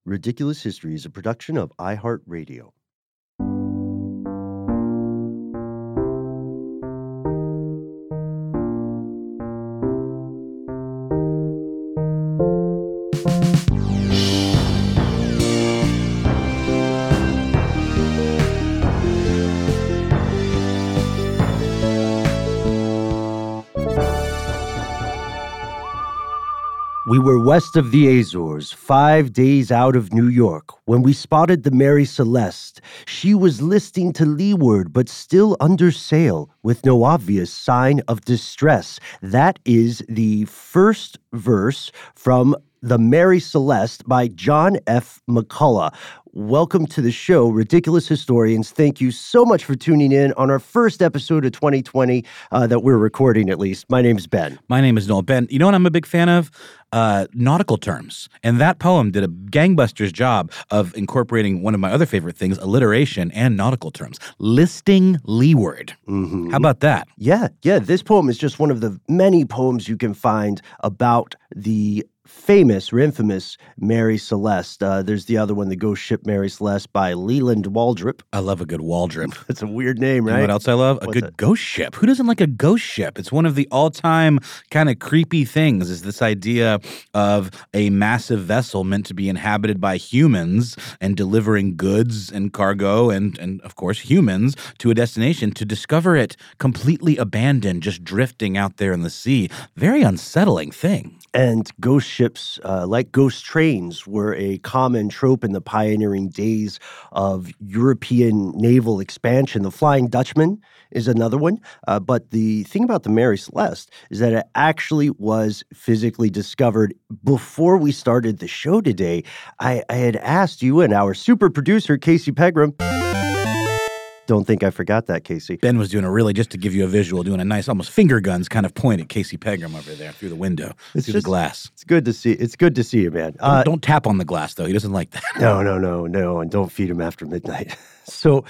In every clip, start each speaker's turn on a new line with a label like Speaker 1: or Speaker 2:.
Speaker 1: Ridiculous History is a production of iHeartRadio. We were west of the Azores, 5 days out of New York, when we spotted the Mary Celeste. She was listing to leeward, but still under sail, with no obvious sign of distress. That is the first verse from The Mary Celeste by John F. McCullough. Welcome to the show, Ridiculous Historians. Thank you so much for tuning in on our first episode of 2020 that we're recording, at least. My name's Ben.
Speaker 2: My name is Noel. Ben, you know what I'm a big fan of? Nautical terms. And that poem did a gangbusters job of incorporating one of my other favorite things, alliteration and nautical terms. Listing leeward.
Speaker 1: Mm-hmm.
Speaker 2: How about that?
Speaker 1: Yeah. This poem is just one of the many poems you can find about the famous or infamous Mary Celeste. There's the other one, The Ghost Ship Mary Celeste by Leland Waldrop.
Speaker 2: I love a good Waldrop.
Speaker 1: That's a weird name, right?
Speaker 2: You know what else I love?
Speaker 1: What's
Speaker 2: a good ghost ship. Who doesn't like a ghost ship? It's one of the all-time kind of creepy things, is this idea of a massive vessel meant to be inhabited by humans and delivering goods and cargo and of course, humans to a destination, to discover it completely abandoned, just drifting out there in the sea. Very unsettling thing.
Speaker 1: And ghost ships, like ghost trains, were a common trope in the pioneering days of European naval expansion. The Flying Dutchman is another one. But the thing about the Mary Celeste is that it actually was physically discovered before we started the show today. I had asked you and our super producer, Casey Pegram. Don't think I forgot that, Casey.
Speaker 2: Ben was doing just to give you a visual, doing a nice, almost finger guns kind of point at Casey Pegram over there through the window, through the glass.
Speaker 1: It's good to see. It's good to see you, man.
Speaker 2: Don't tap on the glass, though. He doesn't like that.
Speaker 1: No, and don't feed him after midnight. So,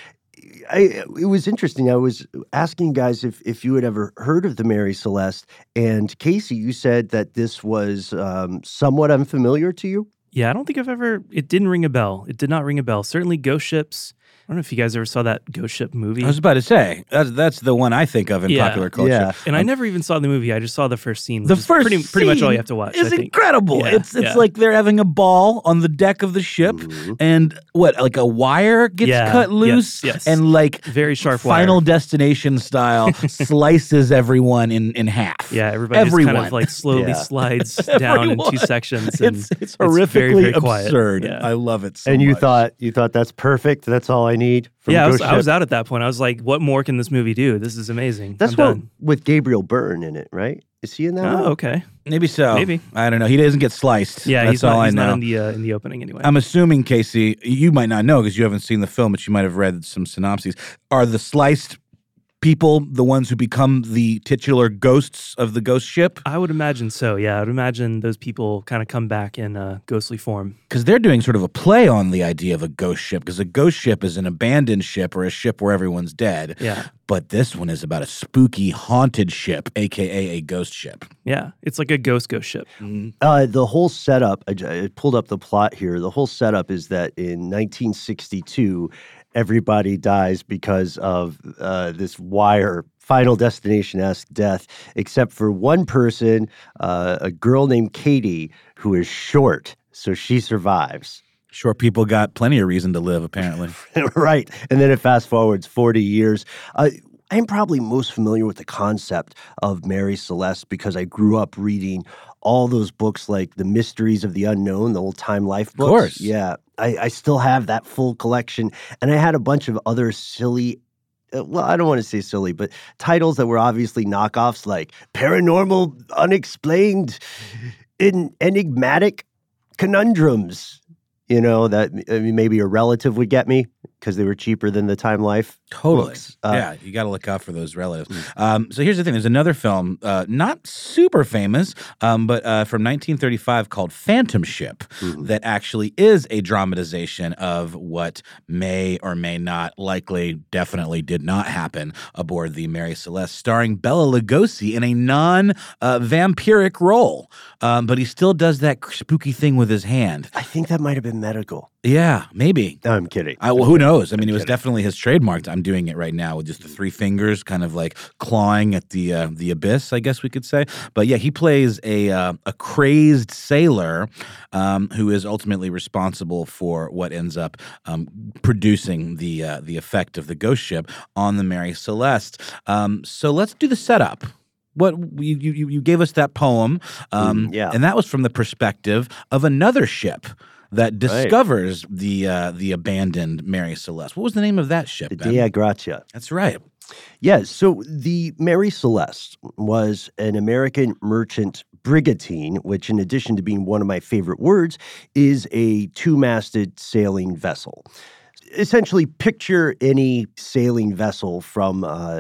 Speaker 1: it was interesting. I was asking you guys if you had ever heard of the Mary Celeste, and Casey, you said that this was somewhat unfamiliar to you.
Speaker 3: Yeah, I don't think it didn't ring a bell. It did not ring a bell. Certainly ghost ships. I don't know if you guys ever saw that Ghost Ship movie.
Speaker 2: I was about to say, that's the one I think of in popular culture.
Speaker 1: Yeah.
Speaker 3: And I never even saw the movie. I just saw the first scene.
Speaker 2: The first
Speaker 3: pretty much all you have to watch.
Speaker 2: It's incredible.
Speaker 3: Yeah,
Speaker 2: it's like they're having a ball on the deck of the ship, and like a wire gets cut loose,
Speaker 3: yes.
Speaker 2: and like
Speaker 3: very sharp
Speaker 2: Final
Speaker 3: wire.
Speaker 2: Destination style slices everyone in half.
Speaker 3: Yeah, everybody just kind of like slowly slides down in two sections. And
Speaker 2: it's horrifically
Speaker 3: very, very quiet.
Speaker 2: absurd.
Speaker 3: Yeah.
Speaker 2: I love it so
Speaker 1: and
Speaker 2: much.
Speaker 1: you thought that's perfect. That's all I need.
Speaker 3: Yeah, I was out at that point. I was like, what more can this movie do? This is amazing.
Speaker 1: That's
Speaker 3: I'm done.
Speaker 1: with Gabriel Byrne in it, right? Is he in that one?
Speaker 3: Oh, okay.
Speaker 2: Maybe so.
Speaker 3: Maybe.
Speaker 2: I don't know. He doesn't get sliced.
Speaker 3: Yeah,
Speaker 2: That's
Speaker 3: he's
Speaker 2: all I
Speaker 3: not
Speaker 2: know.
Speaker 3: in the opening anyway.
Speaker 2: I'm assuming, Casey, you might not know because you haven't seen the film, but you might have read some synopses. Are the sliced people the ones who become the titular ghosts of the ghost ship?
Speaker 3: I would imagine so, yeah. I would imagine those people kind of come back in ghostly form.
Speaker 2: Because they're doing sort of a play on the idea of a ghost ship, because a ghost ship is an abandoned ship or a ship where everyone's dead.
Speaker 3: Yeah.
Speaker 2: But this one is about a spooky, haunted ship, a.k.a. a ghost ship.
Speaker 3: Yeah, it's like a ghost ship.
Speaker 1: The whole setup, I pulled up the plot here. The whole setup is that in 1962, everybody dies because of this wire, Final Destination-esque death, except for one person, a girl named Katie, who is short, so she survives.
Speaker 2: Short people got plenty of reason to live, apparently.
Speaker 1: Right. And then it fast forwards 40 years. I'm probably most familiar with the concept of Mary Celeste because I grew up reading all those books like The Mysteries of the Unknown, the old Time Life books.
Speaker 2: Of course.
Speaker 1: Yeah. I still have that full collection. And I had a bunch of other silly, well, I don't want to say silly, but titles that were obviously knockoffs like Paranormal, Unexplained, Enigmatic Conundrums. You know, that maybe a relative would get me because they were cheaper than the Time Life
Speaker 2: Totally.
Speaker 1: books.
Speaker 2: Yeah, you got to look out for those relatives. So here's the thing. There's another film, not super famous, but from 1935 called Phantom Ship that actually is a dramatization of what may or may not, likely, definitely did not happen aboard the Mary Celeste, starring Bela Lugosi in a non-vampiric role. But he still does that spooky thing with his hand.
Speaker 1: I think that might have been medical.
Speaker 2: Yeah, maybe.
Speaker 1: No, I'm kidding.
Speaker 2: Well, who knows? I mean, it was definitely his trademark. I'm doing it right now with just the three fingers, kind of like clawing at the abyss, I guess we could say. But yeah, he plays a crazed sailor who is ultimately responsible for what ends up producing the effect of the ghost ship on the Mary Celeste. So let's do the setup. What you gave us that poem, and that was from the perspective of another ship that discovers the abandoned Mary Celeste. What was the name of that ship,
Speaker 1: The
Speaker 2: Ben?
Speaker 1: Dea Gratia.
Speaker 2: That's right.
Speaker 1: Yeah, so the Mary Celeste was an American merchant brigantine, which, in addition to being one of my favorite words, is a two-masted sailing vessel. Essentially, picture any sailing vessel from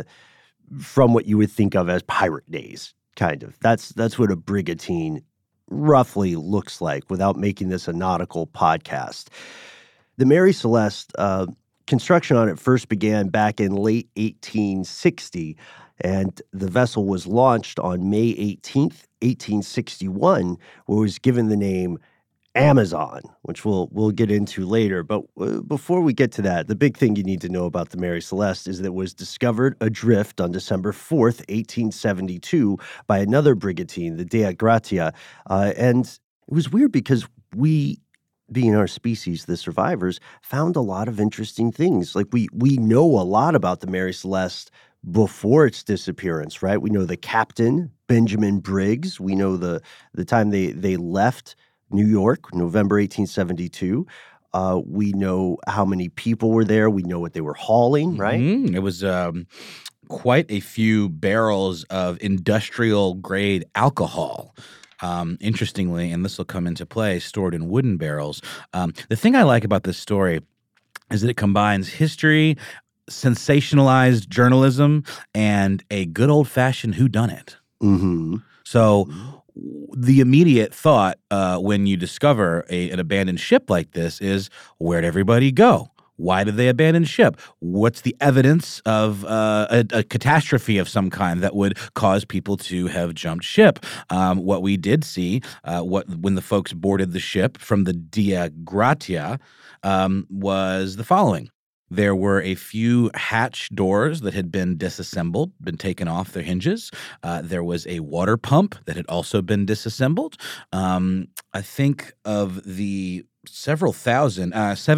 Speaker 1: what you would think of as pirate days, kind of. That's what a brigantine roughly looks like, without making this a nautical podcast. The Mary Celeste, construction on it first began back in late 1860, and the vessel was launched on May 18th, 1861, where it was given the name Amazon, which we'll get into later. But before we get to that, the big thing you need to know about the Mary Celeste is that it was discovered adrift on December 4th, 1872, by another brigantine, the Dea Gratia. And it was weird because we, being our species, the survivors, found a lot of interesting things. Like we know a lot about the Mary Celeste before its disappearance, right? We know the captain, Benjamin Briggs. We know the time they left New York, November 1872. We know how many people were there. We know what they were hauling, right?
Speaker 2: It was quite a few barrels of industrial-grade alcohol. Interestingly, and this will come into play, stored in wooden barrels. The thing I like about this story is that it combines history, sensationalized journalism, and a good old-fashioned whodunit.
Speaker 1: Mm-hmm.
Speaker 2: So the immediate thought when you discover an abandoned ship like this is, where'd everybody go? Why did they abandon ship? What's the evidence of a catastrophe of some kind that would cause people to have jumped ship? What we did see, when the folks boarded the ship from the Dea Gratia, was the following. There were a few hatch doors that had been disassembled, been taken off their hinges. There was a water pump that had also been disassembled. I think of the several thousand,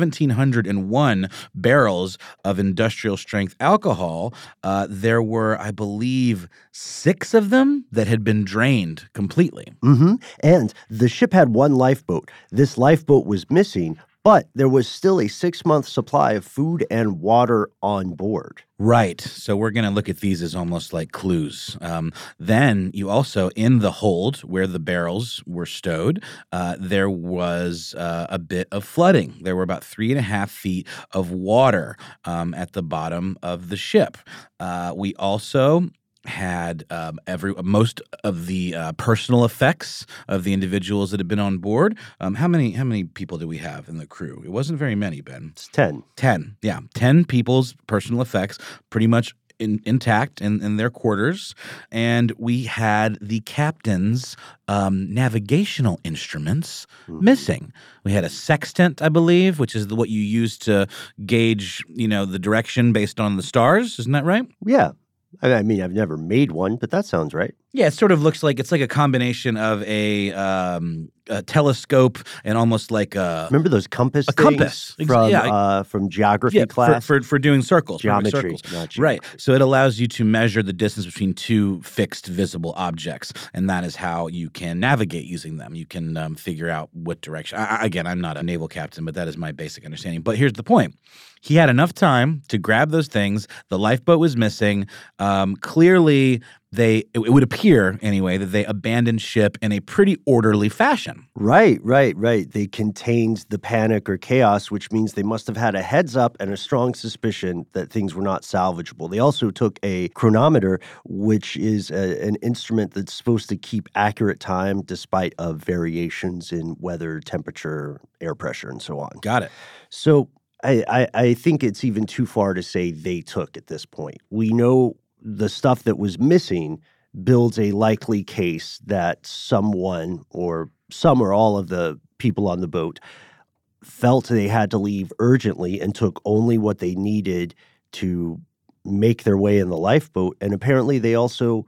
Speaker 2: 1,701 barrels of industrial strength alcohol. There were, I believe, 6 of them that had been drained completely.
Speaker 1: Mm-hmm. And the ship had one lifeboat. This lifeboat was missing, but there was still a 6-month supply of food and water on board.
Speaker 2: Right. So we're going to look at these as almost like clues. Then you also, in the hold where the barrels were stowed, there was a bit of flooding. There were about 3.5 feet of water at the bottom of the ship. We also had most of the personal effects of the individuals that had been on board. How many people do we have in the crew? It wasn't very many, Ben.
Speaker 1: It's 10.
Speaker 2: 10, yeah. 10 people's personal effects, pretty much intact in their quarters. And we had the captain's navigational instruments missing. We had a sextant, I believe, which is what you use to gauge, the direction based on the stars. Isn't that right?
Speaker 1: Yeah. I mean, I've never made one, but that sounds right.
Speaker 2: Yeah, it sort of looks like it's like a combination of a telescope and almost like
Speaker 1: Remember those compass things
Speaker 2: compass
Speaker 1: from geography class?
Speaker 2: for doing circles.
Speaker 1: Geometry,
Speaker 2: circles.
Speaker 1: not geometry.
Speaker 2: Right. So it allows you to measure the distance between two fixed visible objects, and that is how you can navigate using them. You can figure out what direction. Again, I'm not a naval captain, but that is my basic understanding. But here's the point. He had enough time to grab those things. The lifeboat was missing. Clearly, it would appear anyway that they abandoned ship in a pretty orderly fashion.
Speaker 1: Right. They contained the panic or chaos, which means they must have had a heads up and a strong suspicion that things were not salvageable. They also took a chronometer, which is an instrument that's supposed to keep accurate time despite of variations in weather, temperature, air pressure, and so on.
Speaker 2: Got it.
Speaker 1: So I think it's even too far to say they took at this point. We know the stuff that was missing builds a likely case that someone or some or all of the people on the boat felt they had to leave urgently and took only what they needed to make their way in the lifeboat. And apparently they also,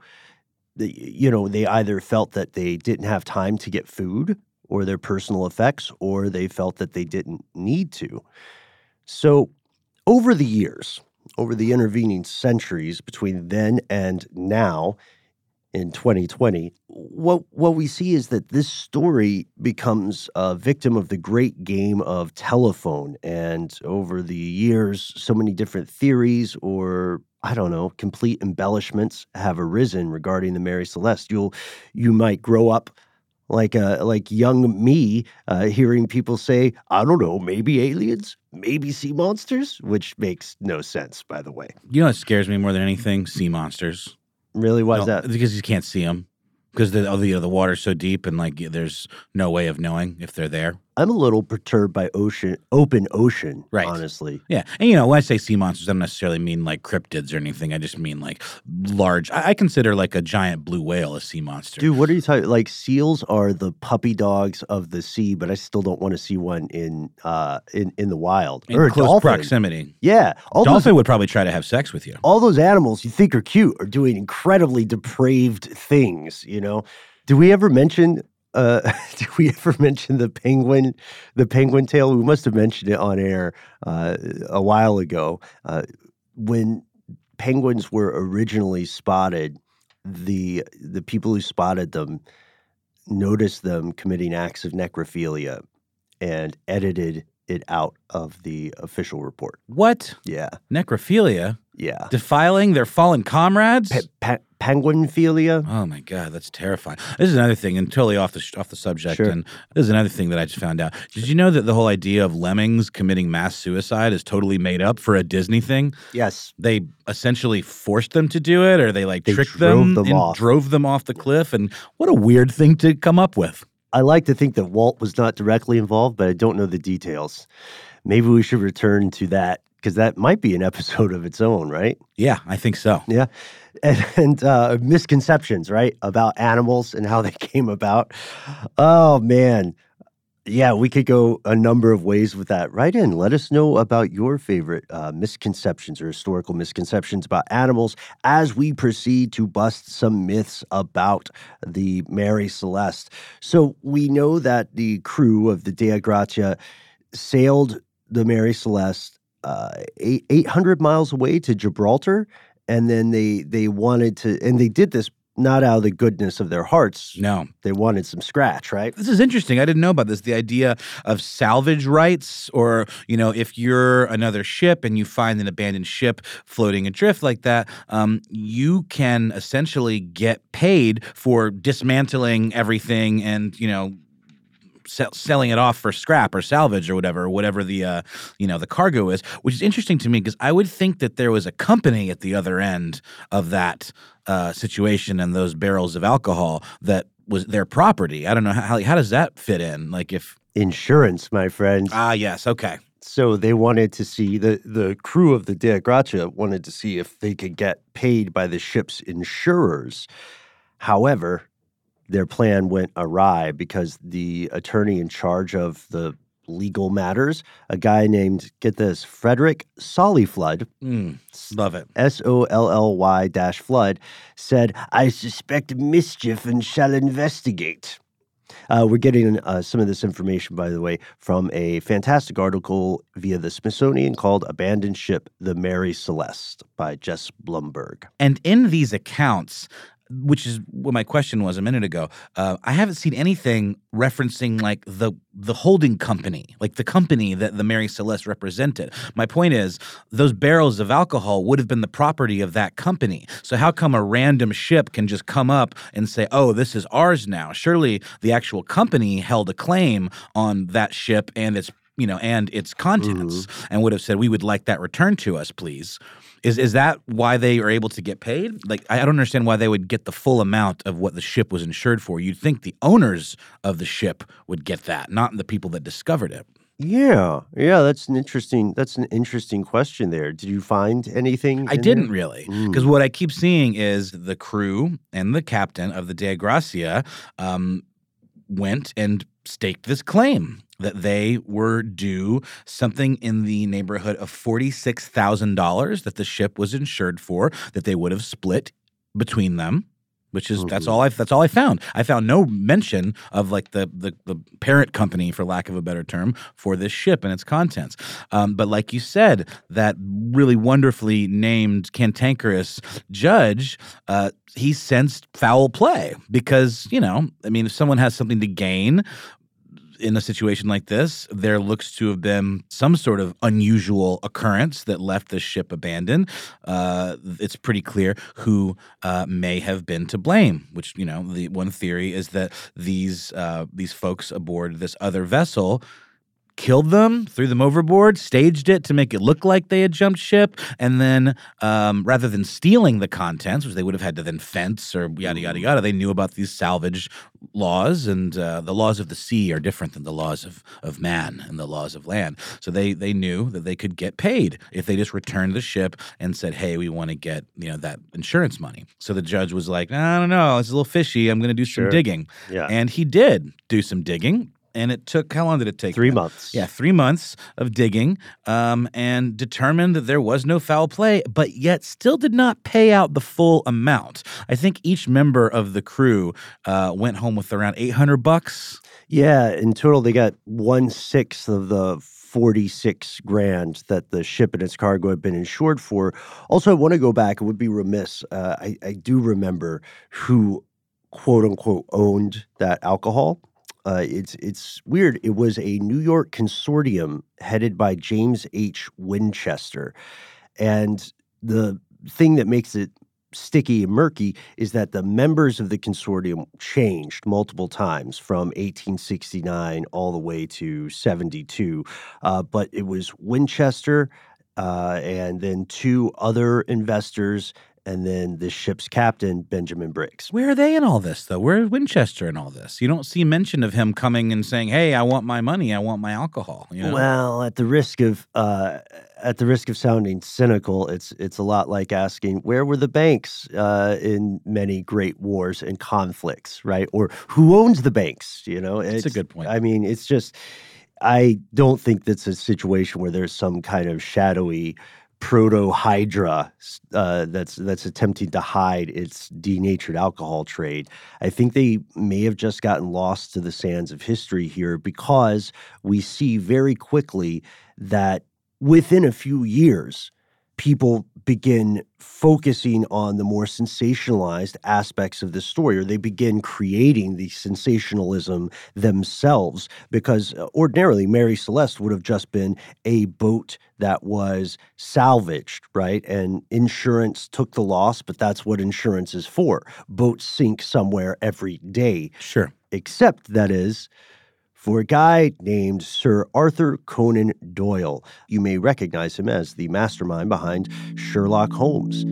Speaker 1: they either felt that they didn't have time to get food or their personal effects, or they felt that they didn't need to. So over the years, over the intervening centuries between then and now in 2020, what we see is that this story becomes a victim of the great game of telephone. And over the years, so many different theories or, I don't know, complete embellishments have arisen regarding the Mary Celeste. You might grow up like young me, hearing people say, I don't know, maybe aliens, maybe sea monsters, which makes no sense, by the way.
Speaker 2: You know what scares me more than anything? Sea monsters.
Speaker 1: Really? Why is that?
Speaker 2: Because you can't see them. Because the water's so deep and there's no way of knowing if they're there.
Speaker 1: I'm a little perturbed by open ocean,
Speaker 2: right.
Speaker 1: Honestly.
Speaker 2: Yeah. And, when I say sea monsters, I don't necessarily mean like cryptids or anything. I just mean like large. I consider like a giant blue whale a sea monster.
Speaker 1: Dude, what are you talking? Like seals are the puppy dogs of the sea, but I still don't want to see one in the wild.
Speaker 2: In
Speaker 1: or
Speaker 2: close
Speaker 1: dolphin.
Speaker 2: Proximity.
Speaker 1: Yeah.
Speaker 2: Dolphin would probably try to have sex with you.
Speaker 1: All those animals you think are cute are doing incredibly depraved things, Did we ever mention the penguin tail? We must have mentioned it on air a while ago. When penguins were originally spotted, the people who spotted them noticed them committing acts of necrophilia and edited it out of the official report.
Speaker 2: What?
Speaker 1: Yeah.
Speaker 2: Necrophilia?
Speaker 1: Yeah.
Speaker 2: Defiling their fallen comrades?
Speaker 1: Penguinphilia?
Speaker 2: Oh my God, that's terrifying. This is another thing, and totally off the subject.
Speaker 1: Sure.
Speaker 2: And this is another thing that I just found out. Did you know that the whole idea of lemmings committing mass suicide is totally made up for a Disney thing?
Speaker 1: Yes.
Speaker 2: They essentially forced them to do it, or they tricked them and
Speaker 1: off.
Speaker 2: drove them off the cliff. And what a weird thing to come up with.
Speaker 1: I like to think that Walt was not directly involved, but I don't know the details. Maybe we should return to that, because that might be an episode of its own, right?
Speaker 2: Yeah, I think so.
Speaker 1: Yeah. And misconceptions, right, about animals and how they came about. Oh, man. Yeah, we could go a number of ways with that. Write in. Let us know about your favorite misconceptions or historical misconceptions about animals as we proceed to bust some myths about the Mary Celeste. So we know that the crew of the Dea Gratia sailed the Mary Celeste 800 miles away to Gibraltar, and then they wanted to, and they did this not out of the goodness of their hearts.
Speaker 2: No.
Speaker 1: They wanted some scratch, right?
Speaker 2: This is interesting. I didn't know about this. The idea of salvage rights, or, if you're another ship and you find an abandoned ship floating adrift like that, you can essentially get paid for dismantling everything and, selling it off for scrap or salvage or whatever the the cargo is, which is interesting to me because I would think that there was a company at the other end of that situation and those barrels of alcohol that was their property. I don't know how does that fit in? Like if
Speaker 1: insurance, my friend.
Speaker 2: Ah, yes, okay.
Speaker 1: So they wanted to see the crew of the Dea Gratia wanted to see if they could get paid by the ship's insurers. However, their plan went awry because the attorney in charge of the legal matters, a guy named, get this, Frederick Sollyflood.
Speaker 2: Love it.
Speaker 1: SOLLY-Flood, said, I suspect mischief and shall investigate. We're getting some of this information, by the way, from a fantastic article via the Smithsonian called Abandoned Ship, the Mary Celeste by Jess Blumberg.
Speaker 2: And in these accounts, which is what my question was a minute ago. I haven't seen anything referencing like the holding company, like the company that the Mary Celeste represented. My point is, those barrels of alcohol would have been the property of that company. So how come a random ship can just come up and say, "Oh, this is ours now"? Surely the actual company held a claim on that ship and its contents, and would have said, "We would like that returned to us, please." Is that why they are able to get paid? Like, I don't understand why they would get the full amount of what the ship was insured for. You'd think the owners of the ship would get that, not the people that discovered it.
Speaker 1: Yeah, that's an interesting question there. Did you find anything?
Speaker 2: I didn't really, because what I keep seeing is the crew and the captain of the Dea Gracia went and staked this claim that they were due something in the neighborhood of $46,000 that the ship was insured for, that they would have split between them. Which is that's all I found. I found no mention of like the parent company, for lack of a better term, for this ship and its contents. But like you said, that really wonderfully named cantankerous judge, he sensed foul play because, if someone has something to gain in a situation like this, there looks to have been some sort of unusual occurrence that left the ship abandoned. It's pretty clear who may have been to blame, which, the one theory is that these folks aboard this other vessel killed them, threw them overboard, staged it to make it look like they had jumped ship, and then rather than stealing the contents, which they would have had to then fence or yada, yada, yada, they knew about these salvage laws, and the laws of the sea are different than the laws of man and the laws of land. So they knew that they could get paid if they just returned the ship and said, "Hey, we want to get that insurance money." So the judge was like, "I don't know, it's a little fishy. I'm going to do some digging."
Speaker 1: Yeah.
Speaker 2: And he did do some digging. And it took, how long did it take?
Speaker 1: 3 months.
Speaker 2: Yeah, 3 months of digging, and determined that there was no foul play, but yet still did not pay out the full amount. I think each member of the crew went home with around $800.
Speaker 1: Yeah, in total they got 1/6 of the 46 grand that the ship and its cargo had been insured for. Also, I want to go back. It would be remiss. I do remember who, quote unquote, owned that alcohol. It's weird. It was a New York consortium headed by James H. Winchester. And the thing that makes it sticky and murky is that the members of the consortium changed multiple times from 1869 all the way to 72. But it was Winchester and then 2 other investors, and then the ship's captain, Benjamin Briggs.
Speaker 2: Where are they in all this, though? Where is Winchester in all this? You don't see mention of him coming and saying, "Hey, I want my money. I want my alcohol."
Speaker 1: Well, at the risk of sounding cynical, it's a lot like asking, where were the banks in many great wars and conflicts, right? Or who owns the banks?
Speaker 2: It's a good point.
Speaker 1: I mean, it's just, I don't think that's a situation where there's some kind of shadowy proto-hydra that's attempting to hide its denatured alcohol trade. I think they may have just gotten lost to the sands of history here, because we see very quickly that within a few years, people begin focusing on the more sensationalized aspects of the story, or they begin creating the sensationalism themselves, because ordinarily Mary Celeste would have just been a boat that was salvaged, right? And insurance took the loss, but that's what insurance is for. Boats sink somewhere every day.
Speaker 2: Sure.
Speaker 1: Except, that is, for a guy named Sir Arthur Conan Doyle. You may recognize him as the mastermind behind Sherlock Holmes.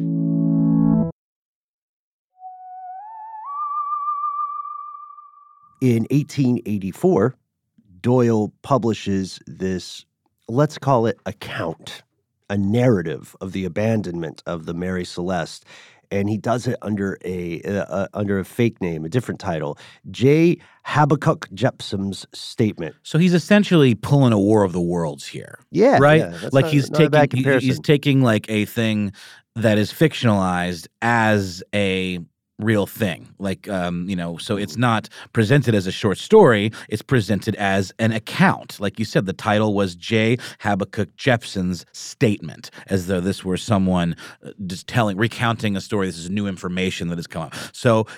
Speaker 1: In 1884, Doyle publishes this, let's call it account, a narrative of the abandonment of the Mary Celeste. And he does it under a fake name, a different title, J. Habakkuk Jepsom's Statement.
Speaker 2: So he's essentially pulling a War of the Worlds here.
Speaker 1: Yeah,
Speaker 2: right.
Speaker 1: Yeah, that's
Speaker 2: like
Speaker 1: not,
Speaker 2: he's
Speaker 1: not a bad comparison.
Speaker 2: He's taking like a thing that is fictionalized as a real thing. Like, so it's not presented as a short story. It's presented as an account. Like you said, the title was J. Habakkuk Jeppson's Statement, as though this were someone just recounting a story. This is new information that has come up. So,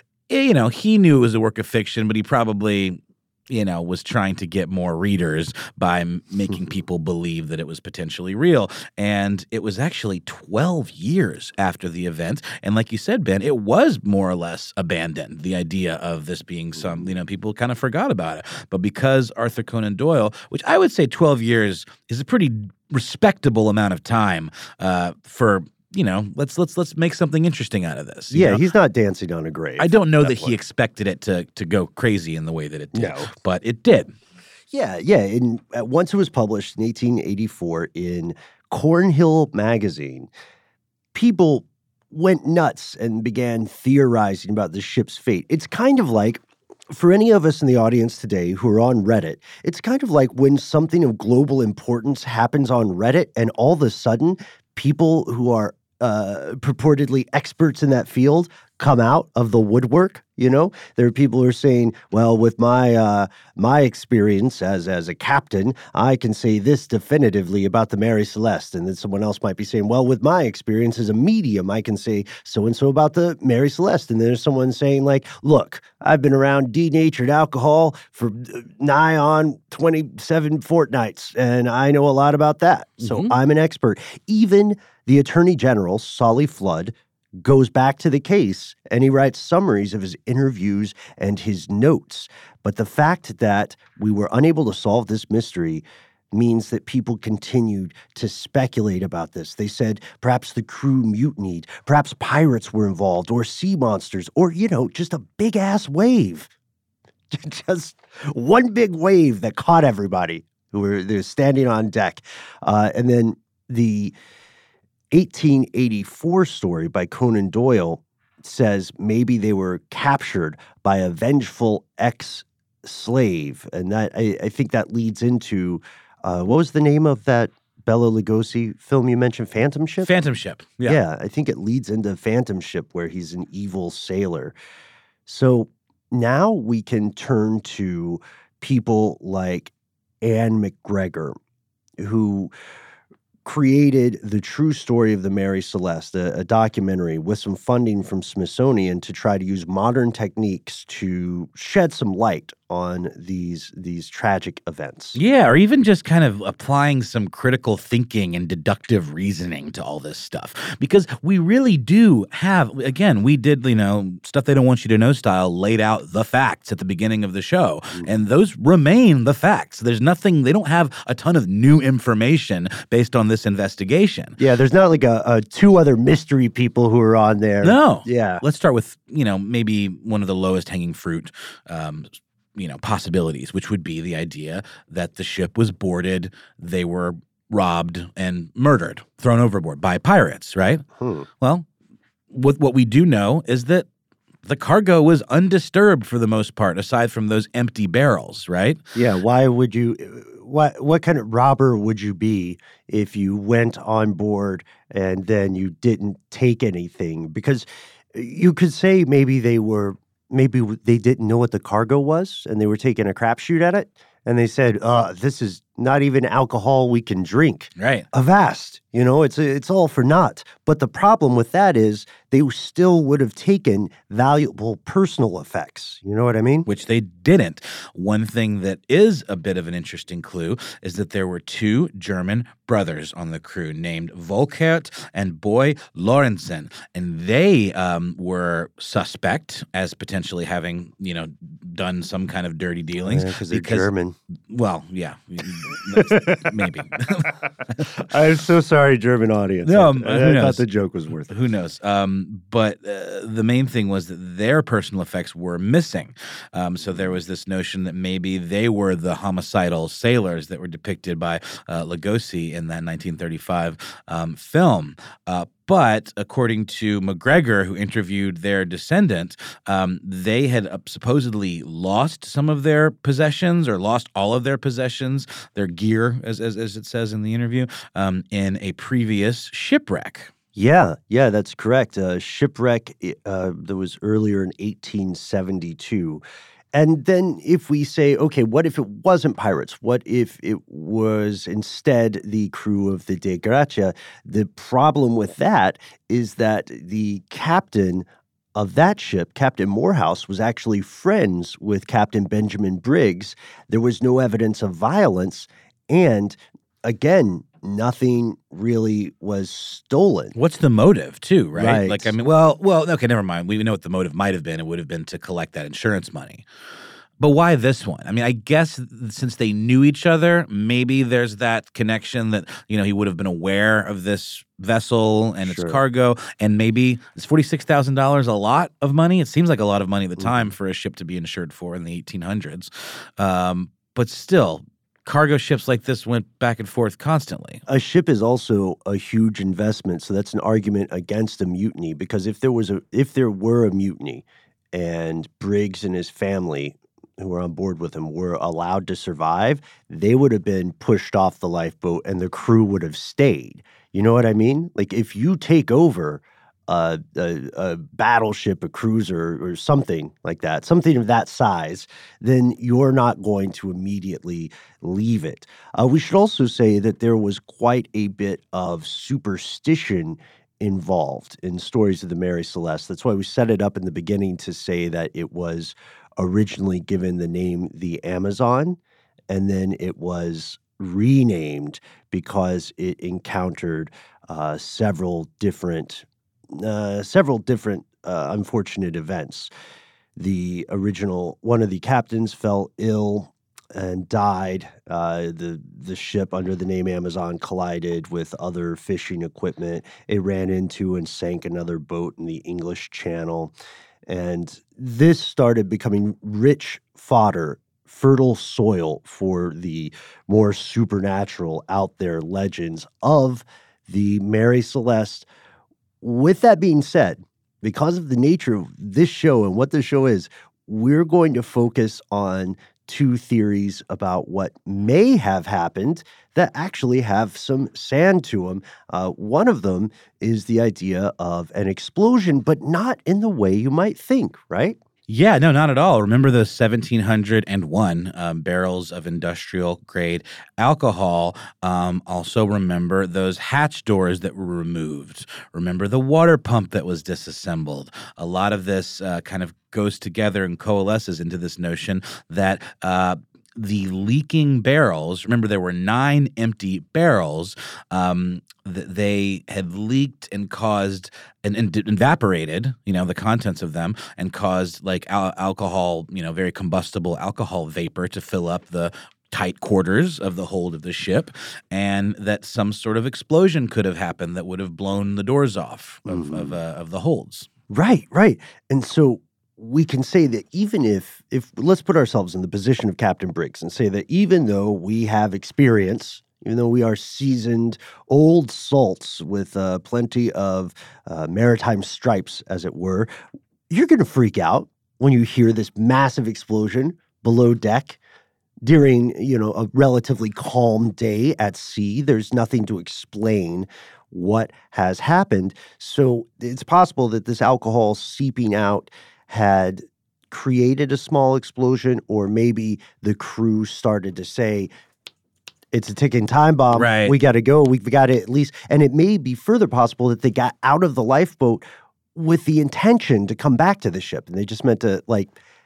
Speaker 2: he knew it was a work of fiction, but he probably was trying to get more readers by making people believe that it was potentially real. And it was actually 12 years after the event. And like you said, Ben, it was more or less abandoned, the idea of this being people kind of forgot about it. But because Arthur Conan Doyle, which I would say 12 years is a pretty respectable amount of time for let's make something interesting out of this.
Speaker 1: Yeah, he's not dancing on a grave.
Speaker 2: I don't know that he expected it to go crazy in the way that it did, but it did.
Speaker 1: Yeah. And once it was published in 1884 in Cornhill magazine, people went nuts and began theorizing about the ship's fate. It's kind of like, for any of us in the audience today who are on Reddit, it's kind of like when something of global importance happens on Reddit and all of a sudden people who are purportedly experts in that field come out of the woodwork. There are people who are saying, well, with my experience as a captain, I can say this definitively about the Mary Celeste. And then someone else might be saying, well, with my experience as a medium, I can say so-and-so about the Mary Celeste. And there's someone saying, like, look, I've been around denatured alcohol for nigh on 27 fortnights, and I know a lot about that. So I'm an expert. Even the Attorney General, Solly Flood, goes back to the case and he writes summaries of his interviews and his notes. But the fact that we were unable to solve this mystery means that people continued to speculate about this. They said perhaps the crew mutinied, perhaps pirates were involved, or sea monsters, or, just a big-ass wave. Just one big wave that caught everybody who were standing on deck. And then the 1884 story by Conan Doyle says maybe they were captured by a vengeful ex-slave. And that I think that leads into, what was the name of that Bela Lugosi film you mentioned, Phantom Ship?
Speaker 2: Phantom Ship, yeah.
Speaker 1: Yeah, I think it leads into Phantom Ship where he's an evil sailor. So now we can turn to people like Anne McGregor, who created The True Story of the Mary Celeste, a documentary with some funding from Smithsonian to try to use modern techniques to shed some light on these tragic events.
Speaker 2: Yeah, or even just kind of applying some critical thinking and deductive reasoning to all this stuff. Because we really do have, again, we did, Stuff They Don't Want You to Know style, laid out the facts at the beginning of the show. And those remain the facts. There's nothing, they don't have a ton of new information based on this investigation.
Speaker 1: Yeah, there's not like a two other mystery people who are on there.
Speaker 2: No.
Speaker 1: Yeah.
Speaker 2: Let's start with, maybe one of the lowest hanging fruit possibilities, which would be the idea that the ship was boarded, they were robbed and murdered, thrown overboard by pirates, right? Well, what we do know is that the cargo was undisturbed for the most part, aside from those empty barrels, right?
Speaker 1: Yeah, why would you... What kind of robber would you be if you went on board and then you didn't take anything? Because you could say maybe they didn't know what the cargo was and they were taking a crapshoot at it. And they said, this is not even alcohol we can drink.
Speaker 2: Right.
Speaker 1: Avast. It's all for naught. But the problem with that is they still would have taken valuable personal effects. You know what I mean?
Speaker 2: Which they didn't. One thing that is a bit of an interesting clue is that there were two German brothers on the crew named Volkert and Boy Lorenzen. And they were suspect as potentially having, done some kind of dirty dealings.
Speaker 1: Because they're German.
Speaker 2: Well, yeah. Maybe.
Speaker 1: I'm so sorry, German audience.
Speaker 2: No,
Speaker 1: I thought the joke was worth it.
Speaker 2: Who knows? But the main thing was that their personal effects were missing. So there was this notion that maybe they were the homicidal sailors that were depicted by Lugosi in that 1935 film. But according to McGregor, who interviewed their descendant, they had supposedly lost some of their possessions or lost all of their possessions, their gear, as it says in the interview, in a previous shipwreck.
Speaker 1: Yeah, that's correct. Shipwreck that was earlier in 1872. And then if we say, okay, what if it wasn't pirates? What if it was instead the crew of the De Gracia? The problem with that is that the captain of that ship, Captain Morehouse, was actually friends with Captain Benjamin Briggs. There was no evidence of violence. And again, nothing really was stolen.
Speaker 2: What's the motive, too, right?
Speaker 1: Right.
Speaker 2: Like, I mean, well, okay, never mind. We know what the motive might have been. It would have been to collect that insurance money. But why this one? I mean, I guess since they knew each other, maybe there's that connection that, he would have been aware of this vessel and its
Speaker 1: Sure.
Speaker 2: cargo. And maybe is $46,000 a lot of money? It seems like a lot of money at the time for a ship to be insured for in the 1800s. But still, cargo ships like this went back and forth constantly.
Speaker 1: A ship is also a huge investment, so that's an argument against a mutiny. Because if there were a mutiny, and Briggs and his family, who were on board with him, were allowed to survive, they would have been pushed off the lifeboat, and the crew would have stayed. You know what I mean? Like if you take over a battleship, a cruiser, or something like that, something of that size, then you're not going to immediately leave it. We should also say that there was quite a bit of superstition involved in Stories of the Mary Celeste. That's why we set it up in the beginning to say that it was originally given the name the Amazon, and then it was renamed because it encountered several different unfortunate events. One of the captains fell ill and died. The ship under the name Amazon collided with other fishing equipment. It ran into and sank another boat in the English Channel. And this started becoming rich fodder, fertile soil for the more supernatural out there legends of the Mary Celeste. With that being said, because of the nature of this show and what the show is, we're going to focus on two theories about what may have happened that actually have some sand to them. One of them is the idea of an explosion, but not in the way you might think, right?
Speaker 2: Yeah, no, not at all. Remember the 1701 barrels of industrial grade alcohol. Also remember those hatch doors that were removed. Remember the water pump that was disassembled. A lot of this kind of goes together and coalesces into this notion that the leaking barrels, remember there were 9 empty barrels that they had leaked and caused and evaporated, the contents of them, and caused like alcohol, very combustible alcohol vapor to fill up the tight quarters of the hold of the ship, and that some sort of explosion could have happened that would have blown the doors off of the holds.
Speaker 1: Right. And so we can say that even if let's put ourselves in the position of Captain Briggs and say that even though we have experience, even though we are seasoned old salts with plenty of maritime stripes, as it were, you're going to freak out when you hear this massive explosion below deck during, a relatively calm day at sea. There's nothing to explain what has happened. So it's possible that this alcohol seeping out had created a small explosion, or maybe the crew started to say, it's a ticking time bomb.
Speaker 2: Right.
Speaker 1: We got to go. We've got to at least, and it may be further possible that they got out of the lifeboat with the intention to come back to the ship. And they just meant to like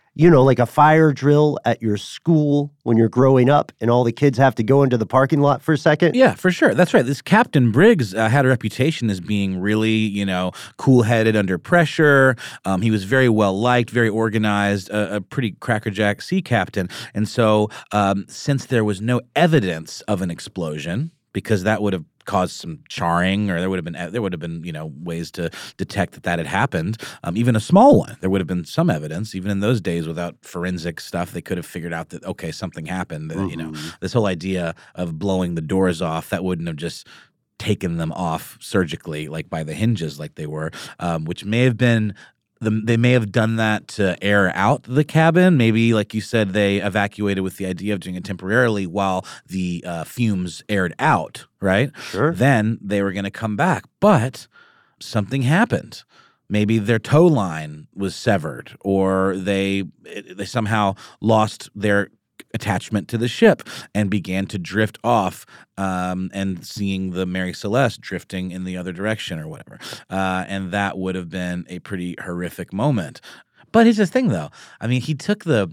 Speaker 1: a fire drill at your school when you're growing up and all the kids have to go into the parking lot for a second.
Speaker 2: Yeah, for sure. That's right. This Captain Briggs had a reputation as being really, cool-headed under pressure. He was very well-liked, very organized, a pretty crackerjack sea captain. And so since there was no evidence of an explosion, because that would have caused some charring, or there would have been ways to detect that had happened. Even a small one, there would have been some evidence. Even in those days, without forensic stuff, they could have figured out that okay, something happened. This whole idea of blowing the doors off, that wouldn't have just taken them off surgically, like by the hinges, like they were, which may have been. They may have done that to air out the cabin. Maybe, like you said, they evacuated with the idea of doing it temporarily while the fumes aired out, right?
Speaker 1: Sure.
Speaker 2: Then they were going to come back. But something happened. Maybe their tow line was severed, or they somehow lost their attachment to the ship and began to drift off, and seeing the Mary Celeste drifting in the other direction or whatever. And that would have been a pretty horrific moment. But here's the thing, though. I mean, he took those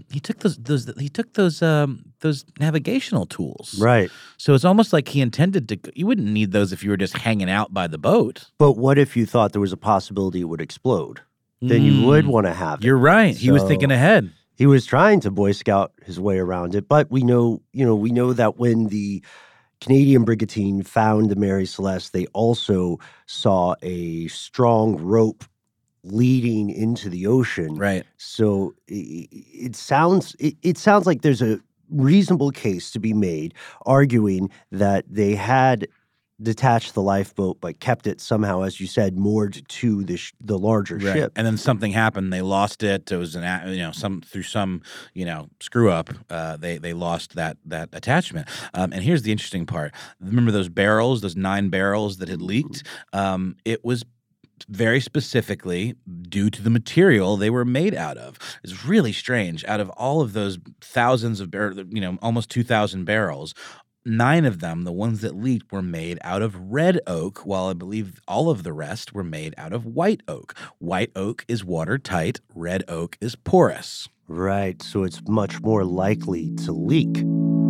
Speaker 2: navigational tools,
Speaker 1: Right.
Speaker 2: So it's almost like he intended to. You wouldn't need those if you were just hanging out by the boat.
Speaker 1: But what if you thought there was a possibility it would explode? Then you would want to have it.
Speaker 2: You're right. He was thinking ahead.
Speaker 1: He was trying to Boy Scout his way around it, but we know that when the Canadian brigantine found the Mary Celeste, they also saw a strong rope leading into the ocean.
Speaker 2: Right.
Speaker 1: So it sounds like there's a reasonable case to be made arguing that they had detached the lifeboat but kept it somehow, as you said, moored to the larger ship.
Speaker 2: And then something happened. They lost it. It was through some screw up. They lost that attachment. And here's the interesting part. Remember those 9 barrels that had leaked? It was very specifically due to the material they were made out of. It's really strange. Out of all of those thousands of almost 2,000 barrels, 9 of them, the ones that leaked, were made out of red oak, while I believe all of the rest were made out of white oak. White oak is watertight. Red oak is porous.
Speaker 1: Right. So it's much more likely to leak.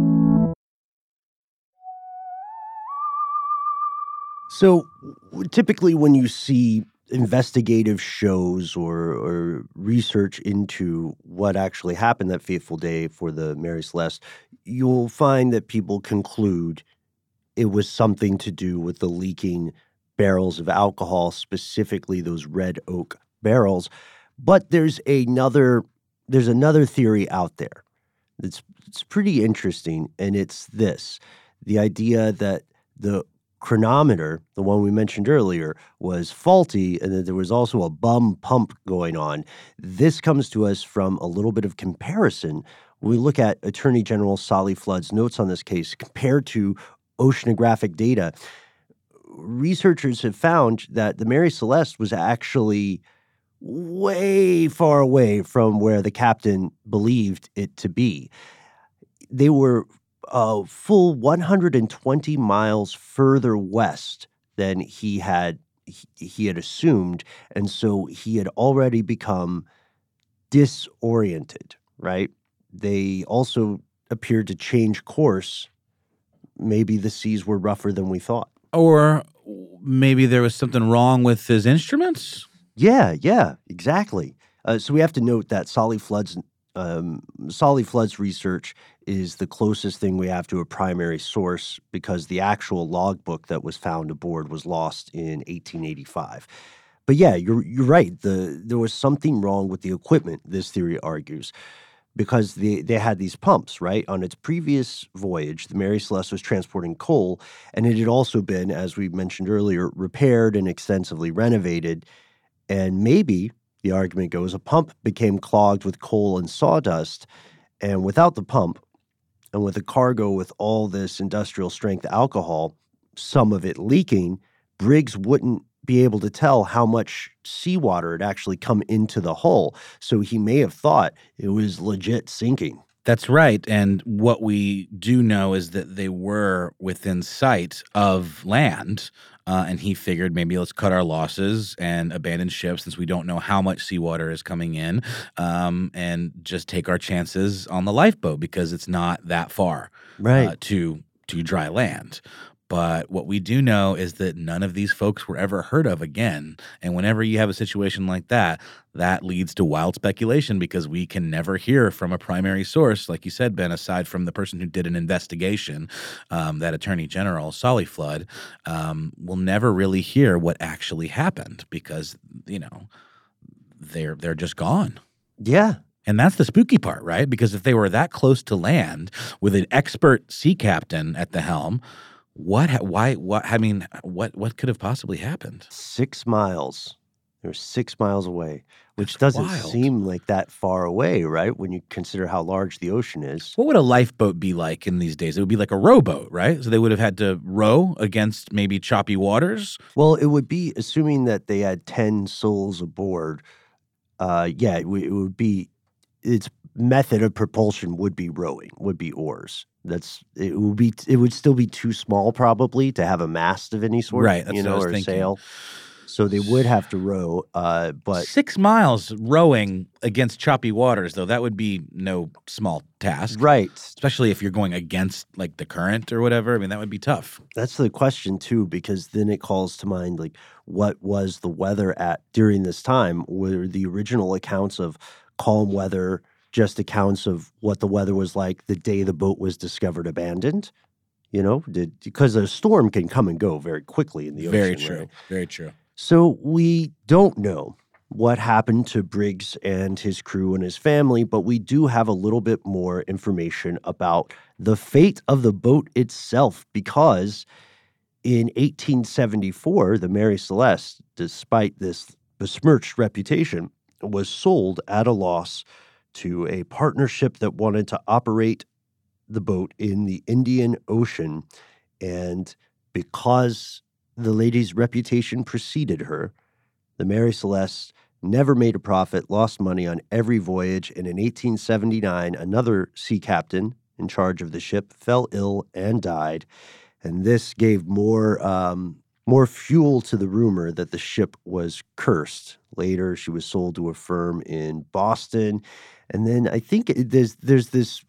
Speaker 1: So typically when you see investigative shows or research into what actually happened that fateful day for the Mary Celeste, you'll find that people conclude it was something to do with the leaking barrels of alcohol, specifically those red oak barrels. But there's another theory out there that's pretty interesting, and it's this: the idea that the chronometer, the one we mentioned earlier, was faulty, and that there was also a bum pump going on. This comes to us from a little bit of comparison. When we look at Attorney General Solly Flood's notes on this case compared to oceanographic data, researchers have found that the Mary Celeste was actually way far away from where the captain believed it to be. They were a full 120 miles further west than he had assumed, and so he had already become disoriented, right? They also appeared to change course. Maybe the seas were rougher than we thought. Or
Speaker 2: maybe there was something wrong with his instruments?
Speaker 1: Yeah, exactly. So we have to note that Solly Flood's research is the closest thing we have to a primary source, because the actual logbook that was found aboard was lost in 1885. But yeah, you're right. There was something wrong with the equipment, this theory argues, because they had these pumps, right? On its previous voyage, the Mary Celeste was transporting coal, and it had also been, as we mentioned earlier, repaired and extensively renovated. And maybe, the argument goes, a pump became clogged with coal and sawdust, and without the pump, and with a cargo with all this industrial strength alcohol, some of it leaking, Briggs wouldn't be able to tell how much seawater had actually come into the hull. So he may have thought it was legit sinking.
Speaker 2: That's right. And what we do know is that they were within sight of land. And he figured, maybe let's cut our losses and abandon ship, since we don't know how much seawater is coming in, and just take our chances on the lifeboat, because it's not that far to dry land. But what we do know is that none of these folks were ever heard of again. And whenever you have a situation like that, that leads to wild speculation, because we can never hear from a primary source, like you said, Ben, aside from the person who did an investigation, that Attorney General, Solly Flood. We'll never really hear what actually happened, because, they're just gone.
Speaker 1: Yeah.
Speaker 2: And that's the spooky part, right? Because if they were that close to land with an expert sea captain at the helm, what could have possibly happened?
Speaker 1: 6 miles. They were 6 miles away, which doesn't
Speaker 2: wild.
Speaker 1: seem like that far away, right? When you consider how large the ocean is.
Speaker 2: What would a lifeboat be like in these days? It would be like a rowboat, right? So they would have had to row against maybe choppy waters.
Speaker 1: Well, it would be, assuming that they had 10 souls aboard, yeah, it would be, its method of propulsion would be rowing, would be oars. It would still be too small probably to have a mast of any sort,
Speaker 2: Right, that's what I was
Speaker 1: or a
Speaker 2: thinking.
Speaker 1: sail. So they would have to row, but
Speaker 2: 6 miles rowing against choppy waters, though, that would be no small task.
Speaker 1: right.
Speaker 2: Especially if you're going against like the current or whatever. I mean, that would be tough.
Speaker 1: That's the question too, because then it calls to mind like what was the weather at during this time? Were the original accounts of calm weather just accounts of what the weather was like the day the boat was discovered abandoned? Because a storm can come and go very quickly in the ocean.
Speaker 2: Very true.
Speaker 1: Right?
Speaker 2: Very true.
Speaker 1: So we don't know what happened to Briggs and his crew and his family, but we do have a little bit more information about the fate of the boat itself, because in 1874, the Mary Celeste, despite this besmirched reputation, was sold at a loss to a partnership that wanted to operate the boat in the Indian Ocean. And because the lady's reputation preceded her, the Mary Celeste never made a profit, lost money on every voyage, and in 1879, another sea captain in charge of the ship fell ill and died. And this gave more fuel to the rumor that the ship was cursed. Later, she was sold to a firm in Boston. And then I think there's this,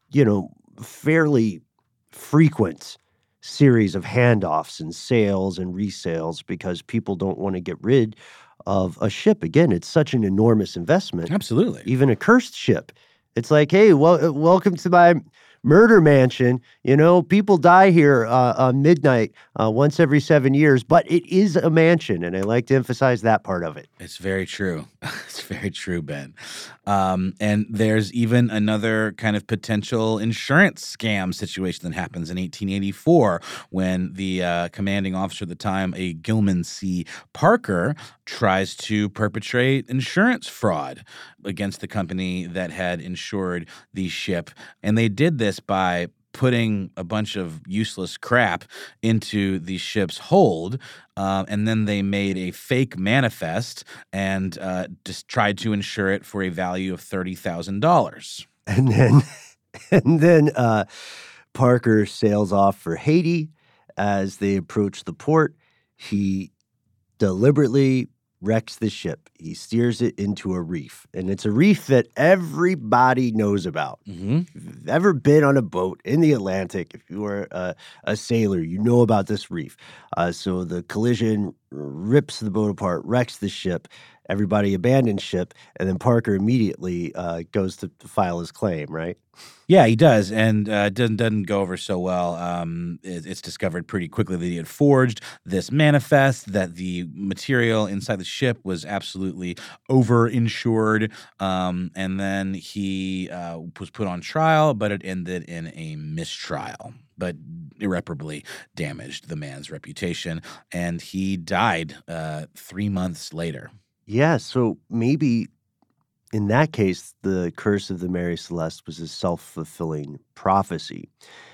Speaker 1: fairly frequent series of handoffs and sales and resales because people don't want to get rid of a ship. Again, it's such an enormous investment.
Speaker 2: Absolutely.
Speaker 1: Even a cursed ship. It's like, hey, welcome to my murder mansion. People die here on midnight once every 7 years, but it is a mansion, and I like to emphasize that part of it.
Speaker 2: It's very true. It's very true, Ben. And there's even another kind of potential insurance scam situation that happens in 1884 when the commanding officer at the time, a Gilman C. Parker, tries to perpetrate insurance fraud against the company that had insured the ship. And they did this by putting a bunch of useless crap into the ship's hold, and then they made a fake manifest and just tried to insure it for a value of $30,000.
Speaker 1: And then Parker sails off for Haiti. As they approach the port, he deliberately wrecks the ship. He steers it into a reef, and it's a reef that everybody knows about.
Speaker 2: Mm-hmm.
Speaker 1: If you've ever been on a boat in the Atlantic, if you were a sailor, you know about this reef. So the collision rips the boat apart, wrecks the ship. Everybody abandons ship, and then Parker immediately goes to file his claim, right?
Speaker 2: Yeah, he does, and it doesn't go over so well. It's discovered pretty quickly that he had forged this manifest, that the material inside the ship was absolutely over-insured, and then he was put on trial, but it ended in a mistrial, but irreparably damaged the man's reputation, and he died 3 months later.
Speaker 1: Yeah, so maybe in that case, the curse of the Mary Celeste was a self-fulfilling prophecy.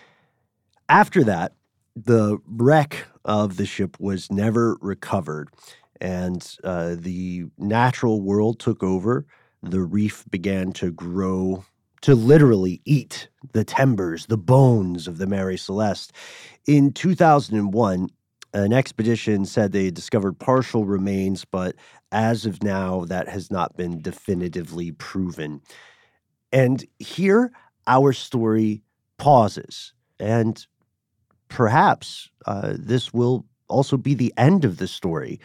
Speaker 1: After that, the wreck of the ship was never recovered, and the natural world took over. The reef began to grow, to literally eat the timbers, the bones of the Mary Celeste. In 2001, an expedition said they had discovered partial remains, but as of now, that has not been definitively proven. And here, our story pauses. And perhaps this will also be the end of the story.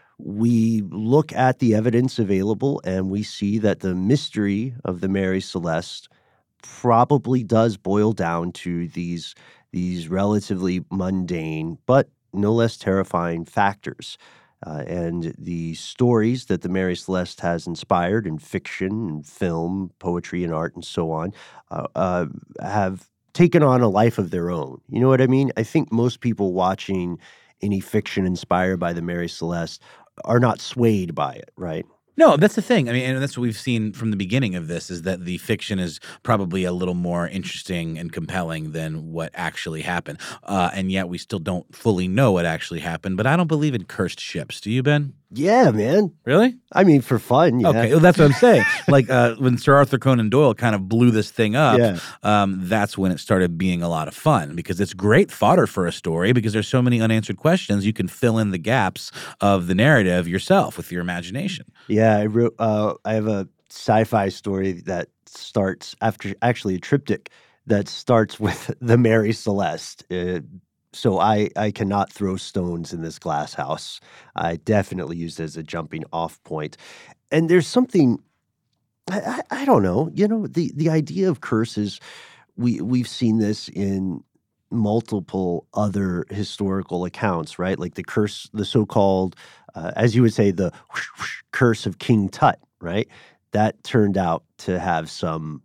Speaker 1: We look at the evidence available, and we see that the mystery of the Mary Celeste probably does boil down to these relatively mundane, but no less terrifying factors. And the stories that the Mary Celeste has inspired in fiction and film, poetry and art and so on have taken on a life of their own. You know what I mean? I think most people watching any fiction inspired by the Mary Celeste are not swayed by it, right?
Speaker 2: No, that's the thing. I mean, and that's what we've seen from the beginning of this is that the fiction is probably a little more interesting and compelling than what actually happened. And yet we still don't fully know what actually happened. But I don't believe in cursed ships. Do you, Ben?
Speaker 1: Yeah, man.
Speaker 2: Really?
Speaker 1: I mean, for fun, yeah.
Speaker 2: Okay, well, that's what I'm saying. Like when Sir Arthur Conan Doyle kind of blew this thing up, that's when it started being a lot of fun because it's great fodder for a story because there's so many unanswered questions. You can fill in the gaps of the narrative yourself with your imagination.
Speaker 1: Yeah, I have a sci-fi story that starts after actually a triptych that starts with the Mary Celeste. So I cannot throw stones in this glass house. I definitely use it as a jumping off point. And there's something I don't know. The idea of curses, we've seen this in multiple other historical accounts, right? Like the so-called, as you would say, the curse of King Tut, right? That turned out to have some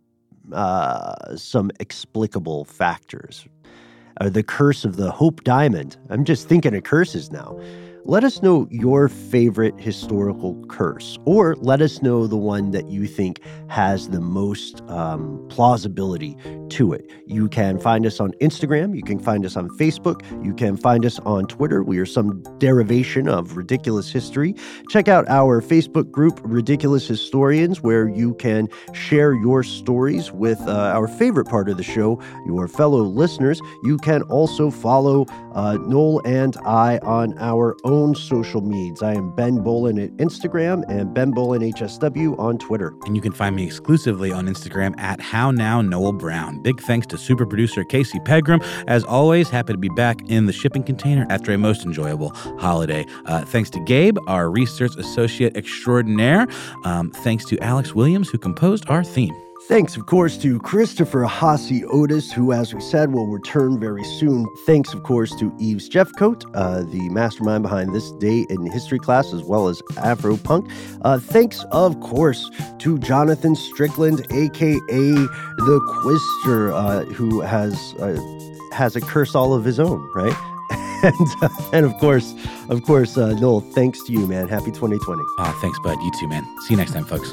Speaker 1: explicable factors. Or the curse of the Hope Diamond. I'm just thinking of curses now. Let us know your favorite historical curse, or let us know the one that you think has the most plausibility to it. You can find us on Instagram. You can find us on Facebook. You can find us on Twitter. We are some derivation of Ridiculous History. Check out our Facebook group, Ridiculous Historians, where you can share your stories with our favorite part of the show, your fellow listeners. You can also follow Noel and I on our own social medias. I am Ben Bolin at Instagram and Ben Bolin HSW on Twitter.
Speaker 2: And you can find me exclusively on Instagram at HowNowNoelBrown. Big thanks to super producer Casey Pegram. As always, happy to be back in the shipping container after a most enjoyable holiday. Thanks to Gabe, our research associate extraordinaire. Thanks to Alex Williams, who composed our theme.
Speaker 1: Thanks, of course, to Christopher Haase Otis, who, as we said, will return very soon. Thanks, of course, to Yves Jeffcoat, the mastermind behind This Day in History class, as well as Afropunk. Thanks, of course, to Jonathan Strickland, a.k.a. the Quister, who has a curse all of his own, right? And of course, Noel, thanks to you, man. Happy 2020.
Speaker 2: Thanks, bud. You too, man. See you next time, folks.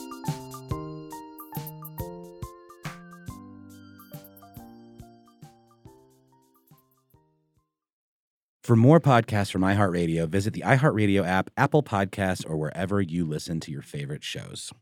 Speaker 2: For more podcasts from iHeartRadio, visit the iHeartRadio app, Apple Podcasts, or wherever you listen to your favorite shows.